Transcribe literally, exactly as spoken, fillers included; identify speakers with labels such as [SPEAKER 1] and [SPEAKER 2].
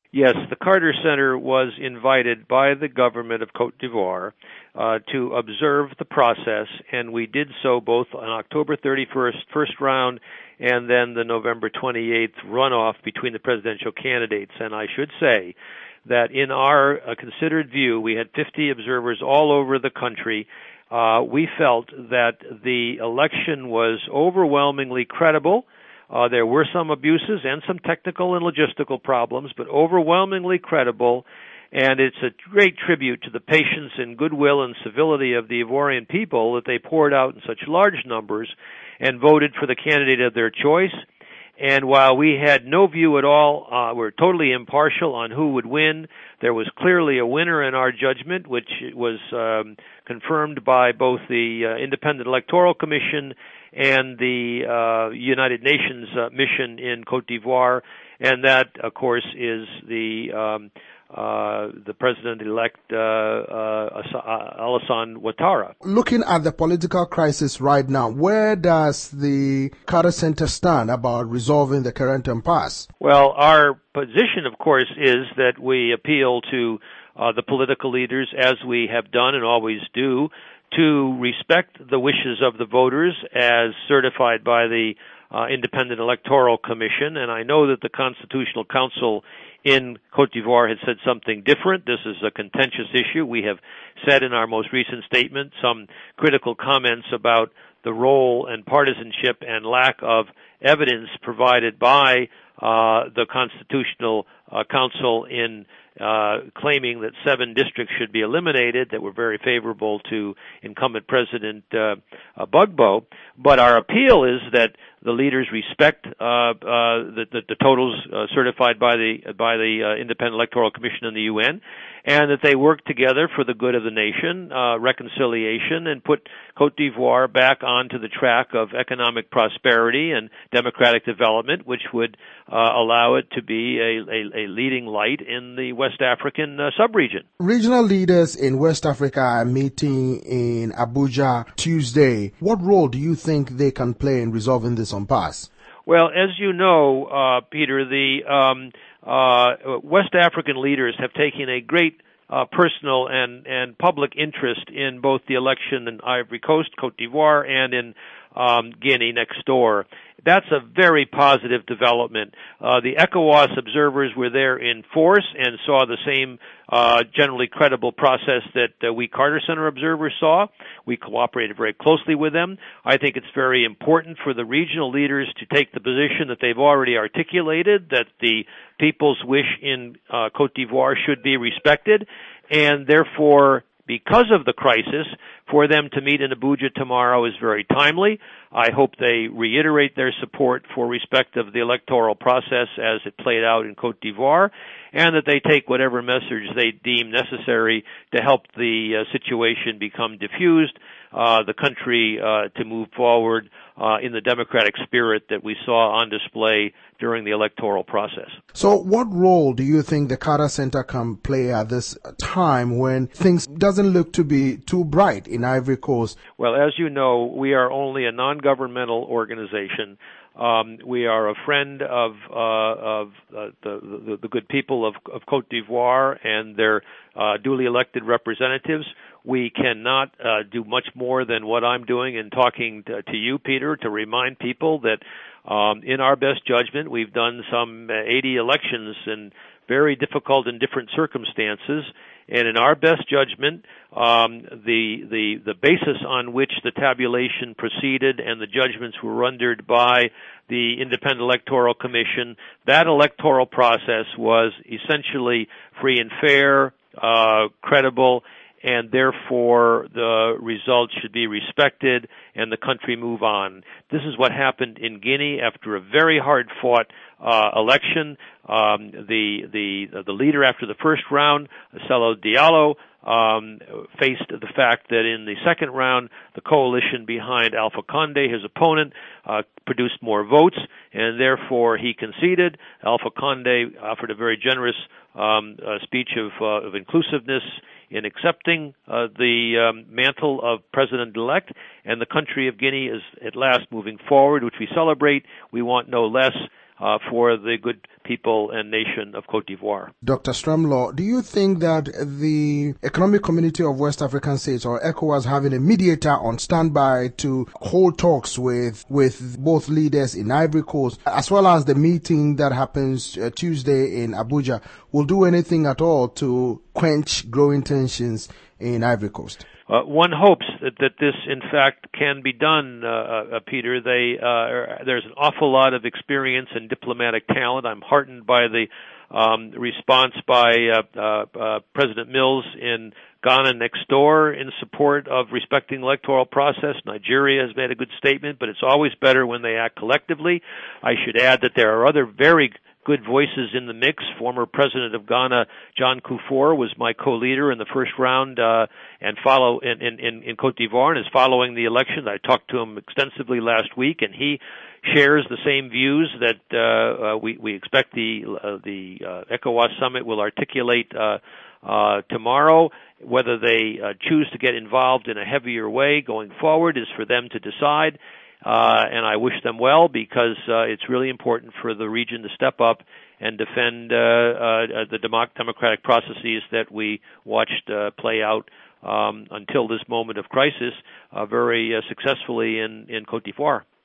[SPEAKER 1] Yes, the Carter Center was invited by the government of Cote d'Ivoire uh, to observe the process, and we did so both on October thirty-first, first round, and then the November twenty-eighth runoff between the presidential candidates. And I should say that in our uh, considered view, we had fifty observers all over the country. Uh, we felt that the election was overwhelmingly credible. Uh, there were some abuses and some technical and logistical problems, but overwhelmingly credible, and it's a great tribute to the patience and goodwill and civility of the Ivorian people that they poured out in such large numbers and voted for the candidate of their choice. And while we had no view at all, uh, we're totally impartial on who would win, there was clearly a winner in our judgment, which was um, confirmed by both the uh, Independent Electoral Commission and the uh, United Nations uh, mission in Cote d'Ivoire, and that, of course, is the um, uh, the president-elect uh, uh, Alassane Ouattara.
[SPEAKER 2] Looking at the political crisis right now, where does the Carter Center stand about resolving the current impasse?
[SPEAKER 1] Well, our position, of course, is that we appeal to uh, the political leaders, as we have done and always do, to respect the wishes of the voters as certified by the uh, Independent Electoral Commission. And I know that the Constitutional Council in Cote d'Ivoire has said something different. This is a contentious issue. We have said in our most recent statement some critical comments about the role and partisanship and lack of evidence provided by uh, the Constitutional uh, Council in Uh, claiming that seven districts should be eliminated that were very favorable to incumbent President uh, uh, Gbagbo. But our appeal is that the leaders respect uh, uh, the, the, the totals uh, certified by the by the uh, Independent Electoral Commission and the U N, and that they work together for the good of the nation, uh, reconciliation, and put Cote d'Ivoire back onto the track of economic prosperity and democratic development, which would uh, allow it to be a, a, a leading light in the West African uh, sub-region.
[SPEAKER 2] Regional leaders in West Africa are meeting in Abuja Tuesday. What role do you think they can play in resolving this impasse?
[SPEAKER 1] Well, as you know, uh, Peter, the um, uh, West African leaders have taken a great uh, personal and, and public interest in both the election in Ivory Coast, Cote d'Ivoire, and in um, Guinea next door. That's a very positive development. Uh, the ECOWAS observers were there in force and saw the same uh, generally credible process that uh, we Carter Center observers saw. We cooperated very closely with them. I think it's very important for the regional leaders to take the position that they've already articulated, that the people's wish in uh, Cote d'Ivoire should be respected, and therefore, because of the crisis, for them to meet in Abuja tomorrow is very timely. I hope they reiterate their support for respect of the electoral process as it played out in Cote d'Ivoire, and that they take whatever message they deem necessary to help the uh, situation become diffused, uh, the country uh, to move forward uh, in the democratic spirit that we saw on display during the electoral process.
[SPEAKER 2] So what role do you think the Carter Center can play at this time when things doesn't look to be too bright in Ivory Coast?
[SPEAKER 1] Well, as you know, we are only a non-governmental organization. Um, we are a friend of, uh, of uh, the, the, the good people of, of Cote d'Ivoire and their uh, duly elected representatives. We cannot uh, do much more than what I'm doing in talking to, to you, Peter, to remind people that um, in our best judgment, we've done some eighty elections in very difficult and different circumstances. And in our best judgment, um, the, the, the basis on which the tabulation proceeded and the judgments were rendered by the Independent Electoral Commission, that electoral process was essentially free and fair, uh, credible, and therefore the results should be respected and the country move on. This is what happened in Guinea after a very hard-fought uh, election. Um, the, the, the leader after the first round, Cellou Diallo, um, faced the fact that in the second round, the coalition behind Alpha Condé, his opponent, uh, produced more votes, and therefore he conceded. Alpha Condé offered a very generous um, uh, speech of, uh, of inclusiveness in accepting uh, the um, mantle of President-elect, and the country of Guinea is at last moving forward, which we celebrate. We want no less uh, for the good people and nation of Cote d'Ivoire.
[SPEAKER 2] Doctor Stremlaw, do you think that the Economic Community of West African States, or ECOWAS, having a mediator on standby to hold talks with with both leaders in Ivory Coast, as well as the meeting that happens uh, Tuesday in Abuja, will do anything at all to quench growing tensions in Ivory Coast?
[SPEAKER 1] Uh, one hopes that, that this, in fact, can be done, uh, uh, Peter. They, uh, there's an awful lot of experience and diplomatic talent. I'm heartened by the um, response by uh, uh, uh, President Mills in Ghana next door in support of respecting the electoral process. Nigeria has made a good statement, but it's always better when they act collectively. I should add that there are other very good voices in the mix. Former President of Ghana, John Kufuor, was my co-leader in the first round uh, and follow in, in, in Cote d'Ivoire and is following the election. I talked to him extensively last week, and he shares the same views that uh, uh, we, we expect the uh, the uh, ECOWAS summit will articulate uh, uh, tomorrow. Whether they uh, choose to get involved in a heavier way going forward is for them to decide. Uh, and I wish them well, because uh, it's really important for the region to step up and defend uh, uh, the democ- democratic processes that we watched uh, play out um, until this moment of crisis uh, very uh, successfully in, in Cote d'Ivoire.